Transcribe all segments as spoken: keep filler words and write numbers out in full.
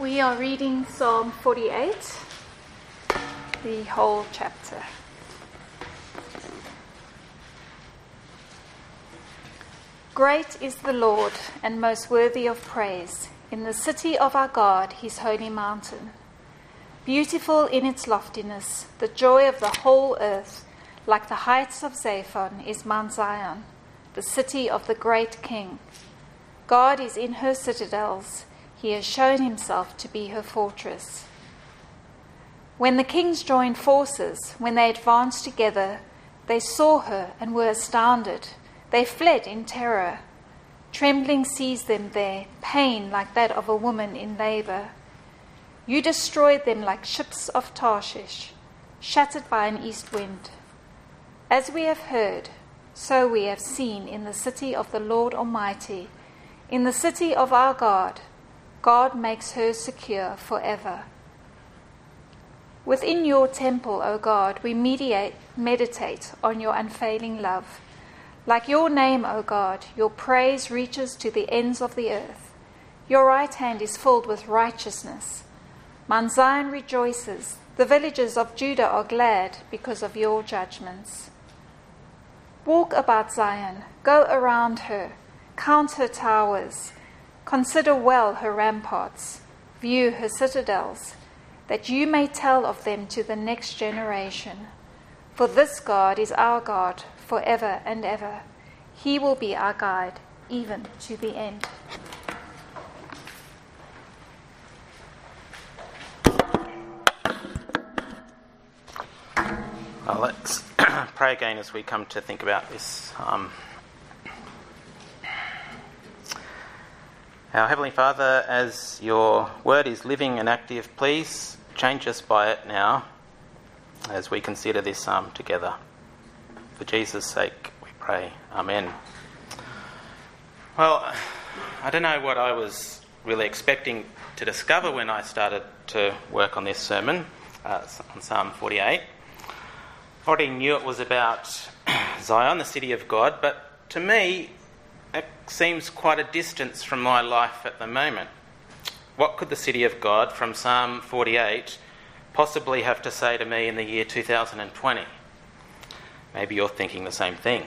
We are reading Psalm forty-eight, the whole chapter. Great is the Lord and most worthy of praise in the city of our God, his holy mountain. Beautiful in its loftiness, the joy of the whole earth, like the heights of Zaphon, is Mount Zion, the city of the great King. God is in her citadels. He has shown himself to be her fortress. When the kings joined forces, when they advanced together, they saw her and were astounded. They fled in terror. Trembling seized them there, pain like that of a woman in labor. You destroyed them like ships of Tarshish, shattered by an east wind. As we have heard, so we have seen in the city of the Lord Almighty, in the city of our God. God makes her secure forever. Within your temple, O God, we mediate, meditate on your unfailing love. Like your name, O God, your praise reaches to the ends of the earth. Your right hand is filled with righteousness. Mount Zion rejoices. The villages of Judah are glad because of your judgments. Walk about Zion, go around her, count her towers. Consider well her ramparts, view her citadels, that you may tell of them to the next generation. For this God is our God forever and ever. He will be our guide, even to the end. Well, let's pray again as we come to think about this. Um, Our Heavenly Father, as your word is living and active, please change us by it now as we consider this psalm together. For Jesus' sake, we pray. Amen. Well, I don't know what I was really expecting to discover when I started to work on this sermon, uh, on Psalm forty-eight. I already knew it was about Zion, the city of God, but to me, it seems quite a distance from my life at the moment. What could the city of God from Psalm forty-eight possibly have to say to me in the year two thousand twenty? Maybe you're thinking the same thing.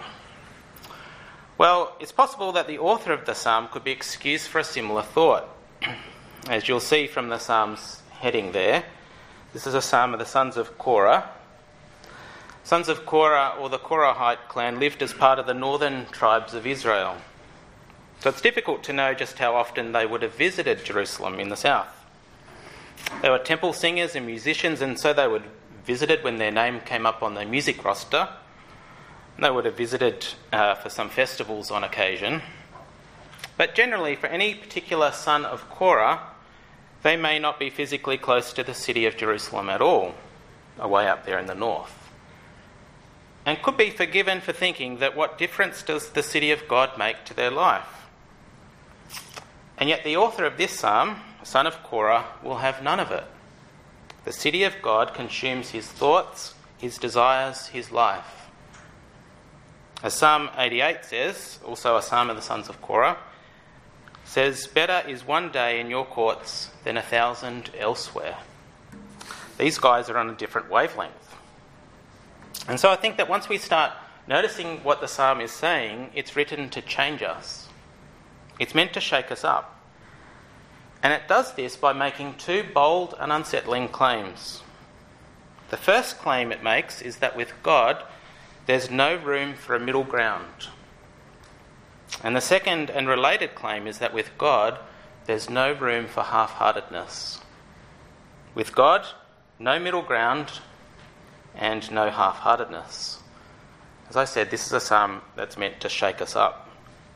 Well, it's possible that the author of the psalm could be excused for a similar thought. As you'll see from the psalm's heading there, this is a psalm of the sons of Korah. Sons of Korah, or the Korahite clan, lived as part of the northern tribes of Israel. So it's difficult to know just how often they would have visited Jerusalem in the south. They were temple singers and musicians, and so they would have visited when their name came up on the music roster. They would have visited uh, for some festivals on occasion. But generally, for any particular son of Korah, they may not be physically close to the city of Jerusalem at all, away up there in the north. And could be forgiven for thinking that what difference does the city of God make to their life? And yet the author of this psalm, son of Korah, will have none of it. The city of God consumes his thoughts, his desires, his life. As Psalm eighty-eight says, also a psalm of the sons of Korah, says, "Better is one day in your courts than a thousand elsewhere." These guys are on a different wavelength. And so I think that once we start noticing what the psalm is saying, it's written to change us. It's meant to shake us up. And it does this by making two bold and unsettling claims. The first claim it makes is that with God, there's no room for a middle ground. And the second and related claim is that with God, there's no room for half-heartedness. With God, no middle ground and no half-heartedness. As I said, this is a psalm that's meant to shake us up.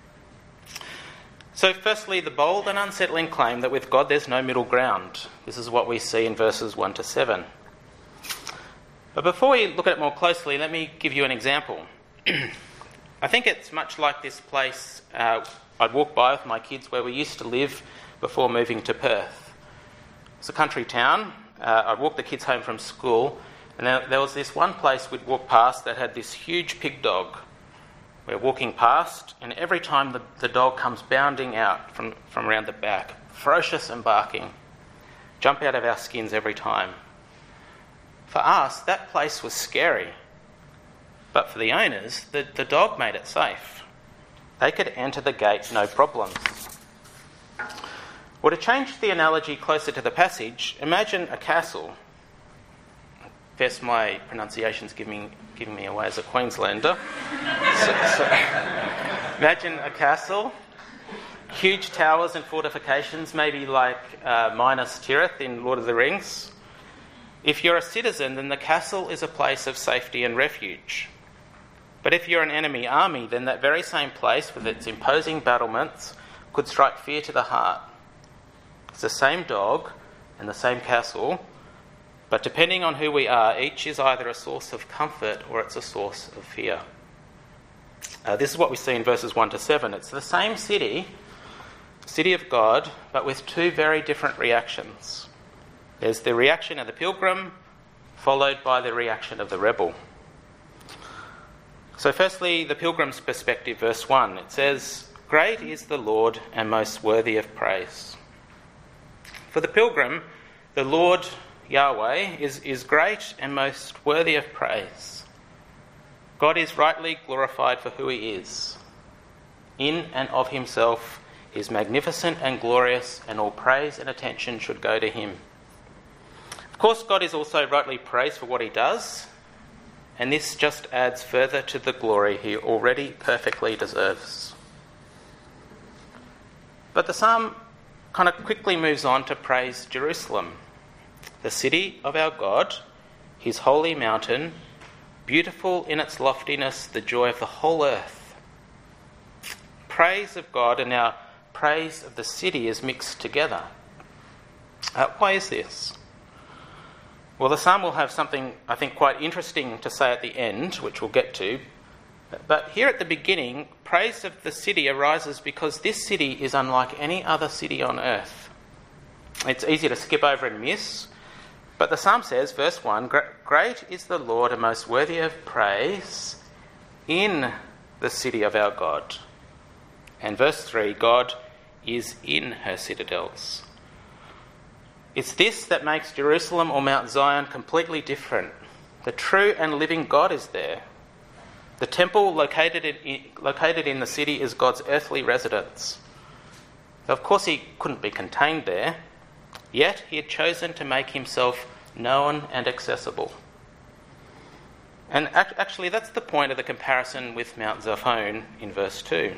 So firstly, the bold and unsettling claim that with God there's no middle ground. This is what we see in verses one to seven. But before we look at it more closely, let me give you an example. I think it's much like this place uh, I'd walk by with my kids where we used to live before moving to Perth. It's a country town. Uh, I'd walk the kids home from school, and there, there was this one place we'd walk past that had this huge pig dog. We're walking past, and every time the, the dog comes bounding out from, from around the back, ferocious and barking. jump out of our skins every time. For us, that place was scary. But for the owners, the, the dog made it safe. They could enter the gate no problem. Well, to change the analogy closer to the passage, imagine a castle. First, my pronunciation's giving, giving me away as a Queenslander. so, so, imagine a castle, huge towers and fortifications, maybe like uh, Minas Tirith in Lord of the Rings. If you're a citizen, then the castle is a place of safety and refuge. But if you're an enemy army, then that very same place with its imposing battlements could strike fear to the heart. It's the same dog and the same castle, but depending on who we are, each is either a source of comfort or it's a source of fear. Uh, this is what we see in verses one to seven. It's the same city, city of God, but with two very different reactions. There's the reaction of the pilgrim, followed by the reaction of the rebel. So firstly, the pilgrim's perspective, verse one. It says, "Great is the Lord and most worthy of praise." For the pilgrim, the Lord Yahweh is, is great and most worthy of praise. God is rightly glorified for who he is. In and of himself, he is magnificent and glorious, and all praise and attention should go to him. Of course, God is also rightly praised for what he does, and this just adds further to the glory he already perfectly deserves. But the psalm kind of quickly moves on to praise Jerusalem, the city of our God, his holy mountain, beautiful in its loftiness, the joy of the whole earth. Praise of God and our praise of the city is mixed together. Uh, why is this? Well, the psalm will have something, I think, quite interesting to say at the end, which we'll get to. But here at the beginning, praise of the city arises because this city is unlike any other city on earth. It's easy to skip over and miss, but the psalm says, verse one, "Great is the Lord and most worthy of praise in the city of our God." And verse three, "God is in her citadels." It's this that makes Jerusalem or Mount Zion completely different. The true and living God is there. The temple located in, located in the city is God's earthly residence. Of course, he couldn't be contained there, yet he had chosen to make himself known and accessible. And actually, that's the point of the comparison with Mount Zaphon in verse two.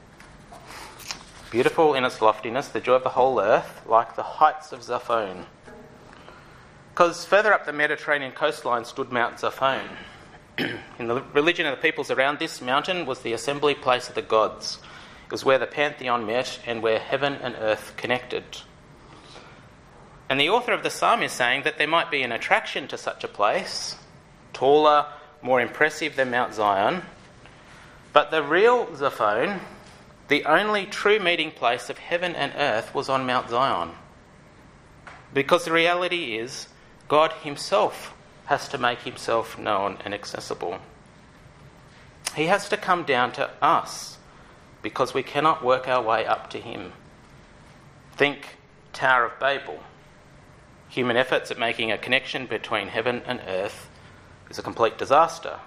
Beautiful in its loftiness, the joy of the whole earth, like the heights of Zaphon. Because further up the Mediterranean coastline stood Mount Zaphon. In the religion of the peoples around this mountain was the assembly place of the gods. It was where the pantheon met and where heaven and earth connected. And the author of the psalm is saying that there might be an attraction to such a place, taller, more impressive than Mount Zion, but the real Zaphon, the only true meeting place of heaven and earth, was on Mount Zion. Because the reality is, God himself has to make himself known and accessible. He has to come down to us because we cannot work our way up to him. Think Tower of Babel. Human efforts at making a connection between heaven and earth is a complete disaster.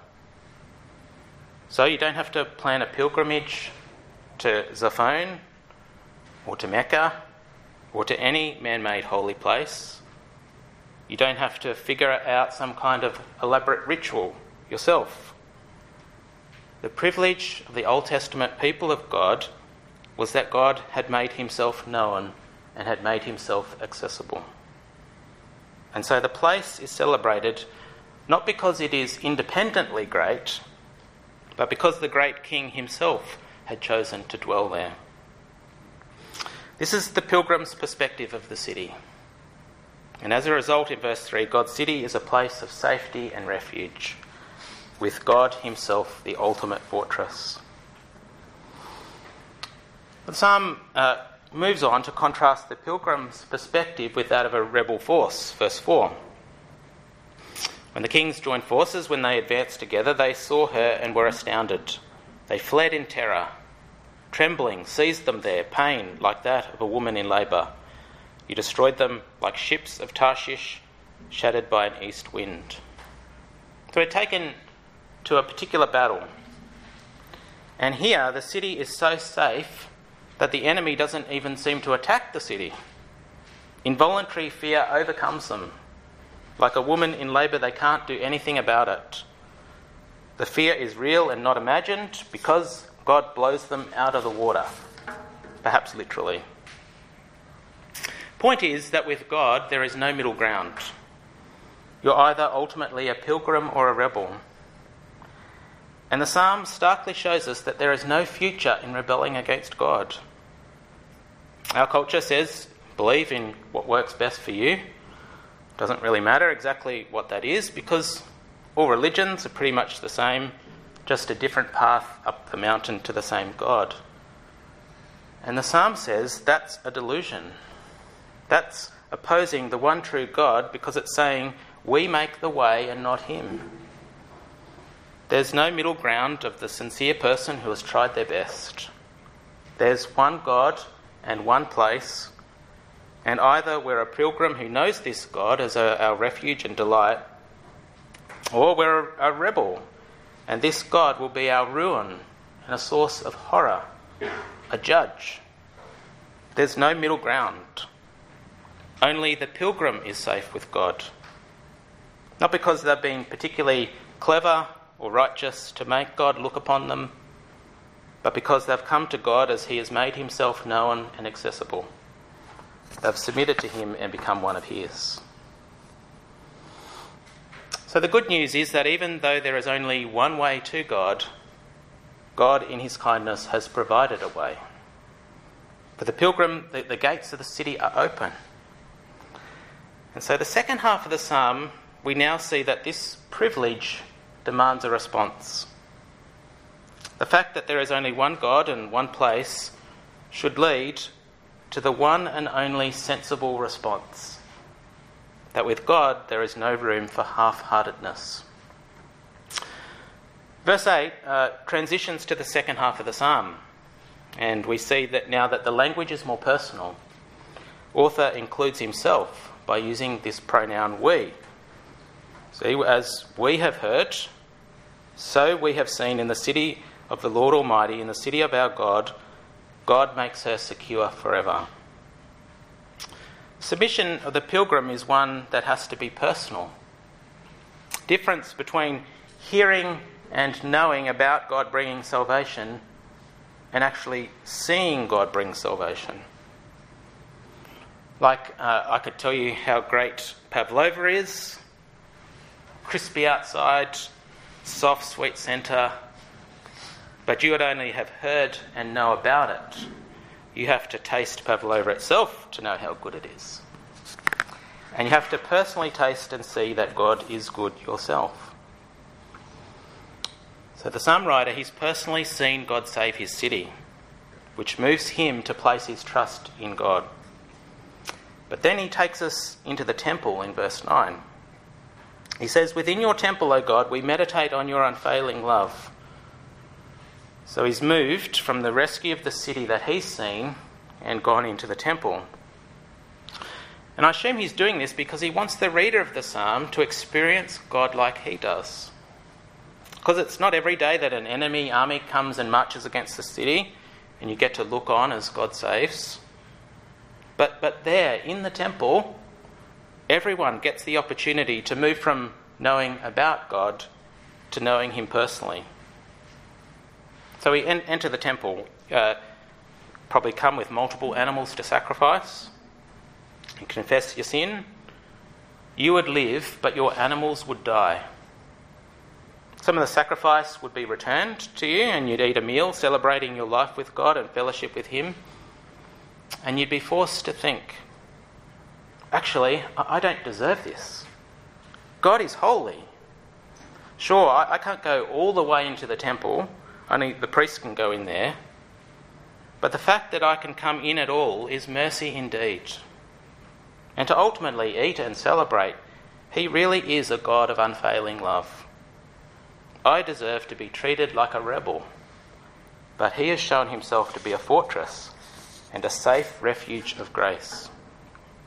So you don't have to plan a pilgrimage to Zaphon or to Mecca or to any man-made holy place. You don't have to figure out some kind of elaborate ritual yourself. The privilege of the Old Testament people of God was that God had made himself known and had made himself accessible. And so the place is celebrated not because it is independently great, but because the great king himself had chosen to dwell there. This is the pilgrim's perspective of the city. And as a result, in verse three, God's city is a place of safety and refuge, with God himself the ultimate fortress. The psalm uh, moves on to contrast the pilgrim's perspective with that of a rebel force. Verse four. When the kings joined forces, when they advanced together, they saw her and were astounded. They fled in terror. Trembling seized them there, pain like that of a woman in labour. You destroyed them like ships of Tarshish, shattered by an east wind. So we're taken to a particular battle. And here the city is so safe that the enemy doesn't even seem to attack the city. Involuntary fear overcomes them. Like a woman in labour, they can't do anything about it. The fear is real and not imagined because God blows them out of the water, perhaps literally. Point is that with God there is no middle ground. You're either ultimately a pilgrim or a rebel. And the psalm starkly shows us that there is no future in rebelling against God. Our culture says, believe in what works best for you. Doesn't really matter exactly what that is because all religions are pretty much the same, just a different path up the mountain to the same God. And the psalm says that's a delusion. That's opposing the one true God because it's saying we make the way and not him. There's no middle ground of the sincere person who has tried their best. There's one God and one place, and either we're a pilgrim who knows this God as a, our refuge and delight, or we're a rebel, and this God will be our ruin and a source of horror, a judge. There's no middle ground. Only the pilgrim is safe with God. Not because they've been particularly clever or righteous to make God look upon them, but because they've come to God as he has made himself known and accessible. They've submitted to him and become one of his. So the good news is that even though there is only one way to God, God in his kindness has provided a way. For the pilgrim, the, the gates of the city are open. And so the second half of the psalm, we now see that this privilege demands a response. The fact that there is only one God and one place should lead to the one and only sensible response, that with God there is no room for half-heartedness. Verse eight uh, transitions to the second half of the psalm, and we see that now that the language is more personal. Author includes himself by using this pronoun we. See, as we have heard, so we have seen in the city of the Lord Almighty, in the city of our God, God makes her secure forever. Submission of the pilgrim is one that has to be personal. Difference between hearing and knowing about God bringing salvation and actually seeing God bring salvation. Like uh, I could tell you how great pavlova is, crispy outside, soft, sweet centre, but you would only have heard and know about it. You have to taste pavlova itself to know how good it is. And you have to personally taste and see that God is good yourself. So the psalm writer, he's personally seen God save his city, which moves him to place his trust in God. But then he takes us into the temple in verse nine. He says, "Within your temple, O God, we meditate on your unfailing love." So he's moved from the rescue of the city that he's seen and gone into the temple. And I assume he's doing this because he wants the reader of the psalm to experience God like he does. Because it's not every day that an enemy army comes and marches against the city and you get to look on as God saves. But, but there, in the temple, everyone gets the opportunity to move from knowing about God to knowing him personally. So we en- enter the temple, uh, probably come with multiple animals to sacrifice, and confess your sin. You would live, but your animals would die. Some of the sacrifice would be returned to you, and you'd eat a meal celebrating your life with God and fellowship with him. And you'd be forced to think, actually, I don't deserve this. God is holy. Sure, I, I can't go all the way into the temple, only the priest can go in there. But the fact that I can come in at all is mercy indeed. And to ultimately eat and celebrate, he really is a God of unfailing love. I deserve to be treated like a rebel, but he has shown himself to be a fortress and a safe refuge of grace.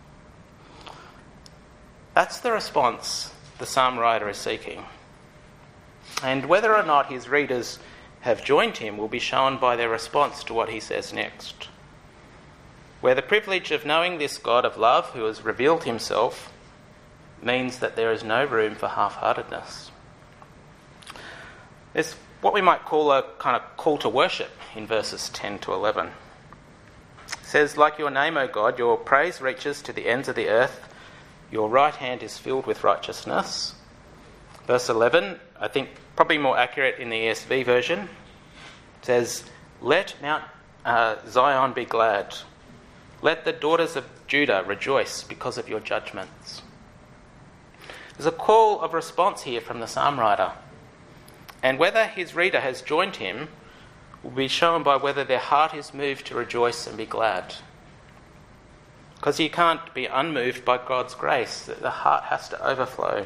That's the response the psalm writer is seeking. And whether or not his readers have joined him will be shown by their response to what he says next. Where the privilege of knowing this God of love who has revealed himself means that there is no room for half-heartedness. There's what we might call a kind of call to worship in verses ten to eleven. It says, like your name, O God, your praise reaches to the ends of the earth. Your right hand is filled with righteousness. Verse eleven, I think probably more accurate in the E S V version, it says, let Mount uh, Zion be glad. Let the daughters of Judah rejoice because of your judgments. There's a call of response here from the psalm writer. And whether his reader has joined him will be shown by whether their heart is moved to rejoice and be glad. Because you can't be unmoved by God's grace. The heart has to overflow.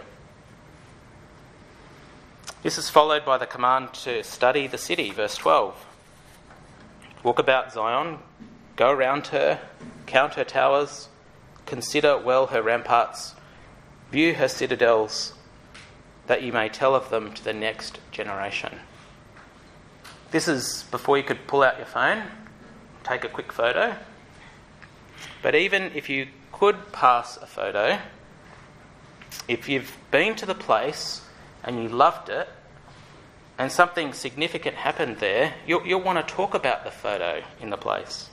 This is followed by the command to study the city, verse twelve. Walk about Zion, go around her, count her towers, consider well her ramparts, view her citadels, that you may tell of them to the next generation. This is before you could pull out your phone, take a quick photo. But even if you could pass a photo, if you've been to the place and you loved it, and something significant happened there, you'll, you'll want to talk about the photo in the place.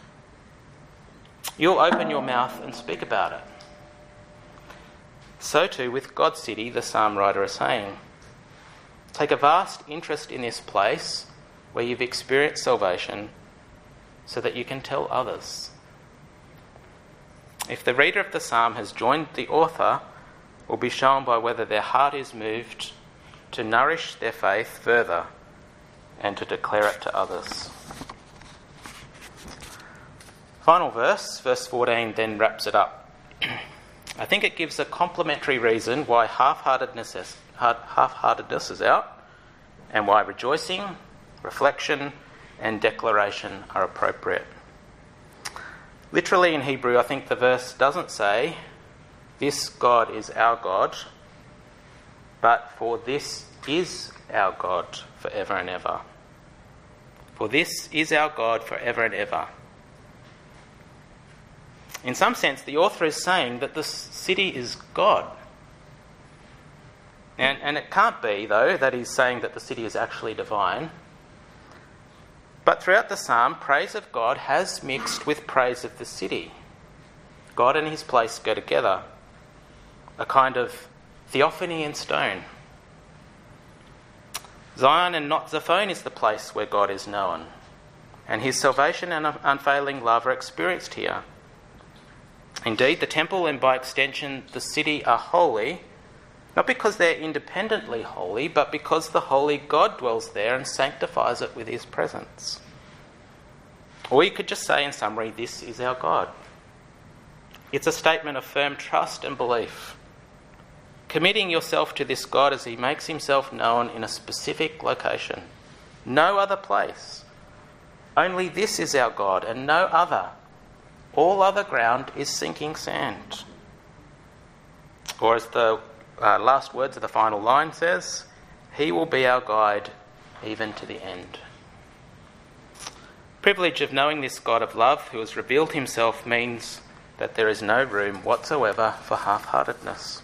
You'll open your mouth and speak about it. So too with God's city, the psalm writer is saying. Take a vast interest in this place where you've experienced salvation so that you can tell others. If the reader of the psalm has joined the author, will be shown by whether their heart is moved to nourish their faith further and to declare it to others. Final verse, verse fourteen, then wraps it up. I think it gives a complementary reason why half-heartedness is, half-heartedness is out and why rejoicing, reflection and declaration are appropriate. Literally in Hebrew, I think the verse doesn't say, this God is our God, but for this is our God forever and ever. For this is our God forever and ever. In some sense, the author is saying that this city is God. And, and it can't be, though, that he's saying that the city is actually divine. But throughout the psalm, praise of God has mixed with praise of the city. God and his place go together. A kind of theophany in stone. Zion and not Zaphon is the place where God is known. And his salvation and unfailing love are experienced here. Indeed, the temple and by extension the city are holy, not because they're independently holy, but because the holy God dwells there and sanctifies it with his presence. Or you could just say in summary, this is our God. It's a statement of firm trust and belief. Committing yourself to this God as he makes himself known in a specific location. No other place. Only this is our God and no other. All other ground is sinking sand. Or as the uh, last words of the final line says, he will be our guide even to the end. Privilege of knowing this God of love who has revealed himself means that there is no room whatsoever for half-heartedness.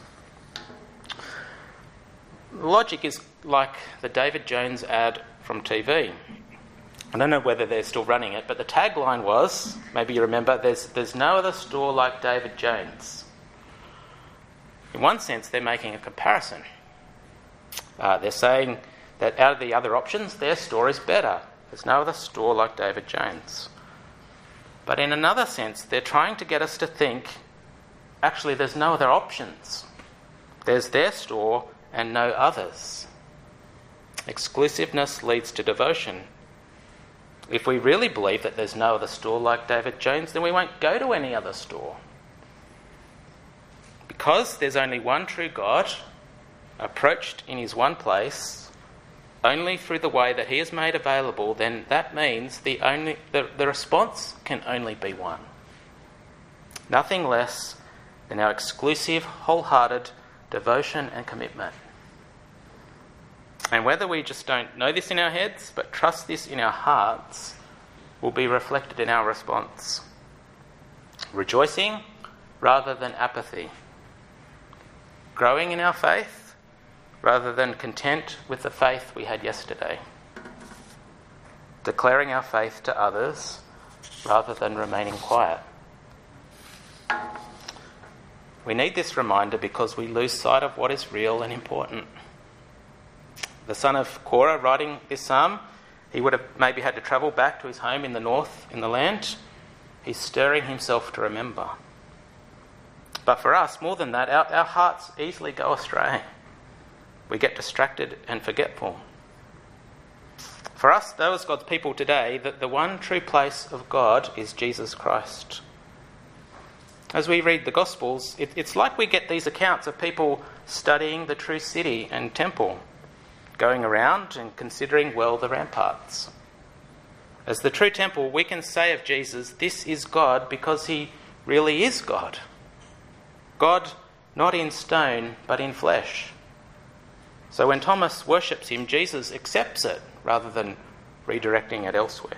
Logic is like the David Jones ad from T V. I don't know whether they're still running it, but the tagline was, maybe you remember, there's, there's no other store like David Jones. In one sense, they're making a comparison. Uh, they're saying that out of the other options, their store is better. There's no other store like David Jones. But in another sense, they're trying to get us to think, actually, there's no other options. There's their store and no others. Exclusiveness leads to devotion. If we really believe that there's no other store like David Jones, then we won't go to any other store. Because there's only one true God, approached in his one place, only through the way that he has made available, then that means the only the, the response can only be one. Nothing less than our exclusive, wholehearted devotion and commitment. And whether we just don't know this in our heads, but trust this in our hearts, will be reflected in our response. Rejoicing rather than apathy. Growing in our faith rather than content with the faith we had yesterday. Declaring our faith to others rather than remaining quiet. We need this reminder because we lose sight of what is real and important. The son of Korah writing this psalm, he would have maybe had to travel back to his home in the north, in the land. He's stirring himself to remember. But for us, more than that, our, our hearts easily go astray. We get distracted and forgetful. For us, though, as God's people today, that the one true place of God is Jesus Christ. As we read the Gospels, it, it's like we get these accounts of people studying the true city and temple, going around and considering well the ramparts. As the true temple, we can say of Jesus, this is God because he really is God. God not in stone, but in flesh. So when Thomas worships him, Jesus accepts it rather than redirecting it elsewhere.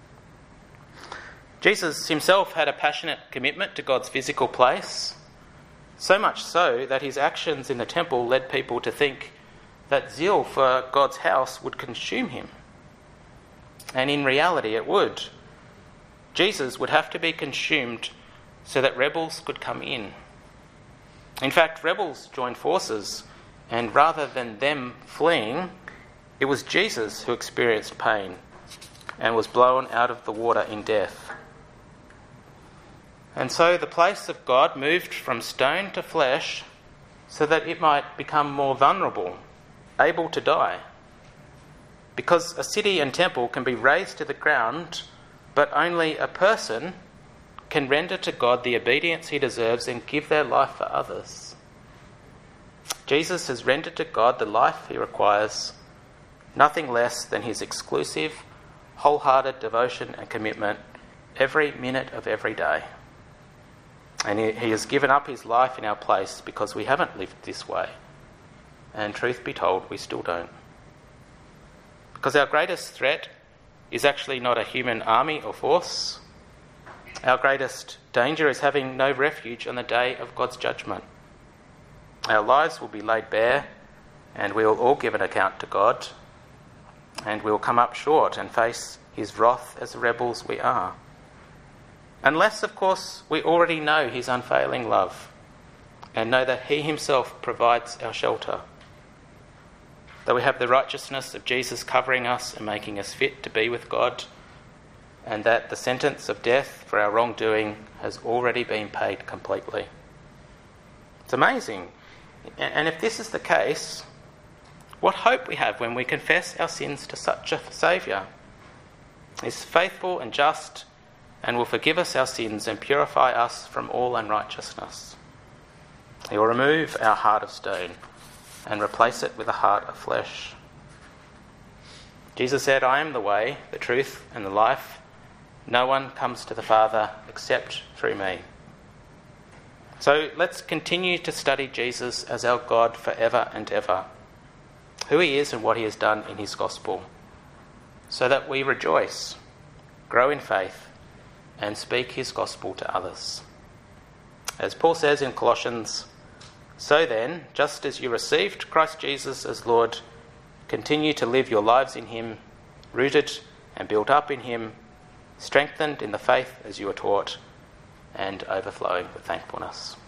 Jesus himself had a passionate commitment to God's physical place, so much so that his actions in the temple led people to think that zeal for God's house would consume him. And in reality it would. Jesus would have to be consumed so that rebels could come in. In fact, rebels joined forces, and rather than them fleeing, it was Jesus who experienced pain and was blown out of the water in death. And so the place of God moved from stone to flesh so that it might become more vulnerable, able to die. Because a city and temple can be razed to the ground, but only a person can render to God the obedience he deserves and give their life for others. Jesus has rendered to God the life he requires, nothing less than his exclusive, wholehearted devotion and commitment every minute of every day. And he, he has given up his life in our place because we haven't lived this way. And truth be told, we still don't. Because our greatest threat is actually not a human army or force. Our greatest danger is having no refuge on the day of God's judgment. Our lives will be laid bare, and we will all give an account to God, and we will come up short and face his wrath as the rebels we are. Unless, of course, we already know his unfailing love and know that he himself provides our shelter. That we have the righteousness of Jesus covering us and making us fit to be with God, and that the sentence of death for our wrongdoing has already been paid completely. It's amazing. And if this is the case, what hope we have when we confess our sins to such a Saviour. He's faithful and just and will forgive us our sins and purify us from all unrighteousness. He will remove our heart of stone and replace it with a heart of flesh. Jesus said, I am the way, the truth, and the life. No one comes to the Father except through me. So let's continue to study Jesus as our God forever and ever, who he is and what he has done in his gospel, so that we rejoice, grow in faith, and speak his gospel to others. As Paul says in Colossians, so then, just as you received Christ Jesus as Lord, continue to live your lives in him, rooted and built up in him, strengthened in the faith as you were taught, and overflowing with thankfulness.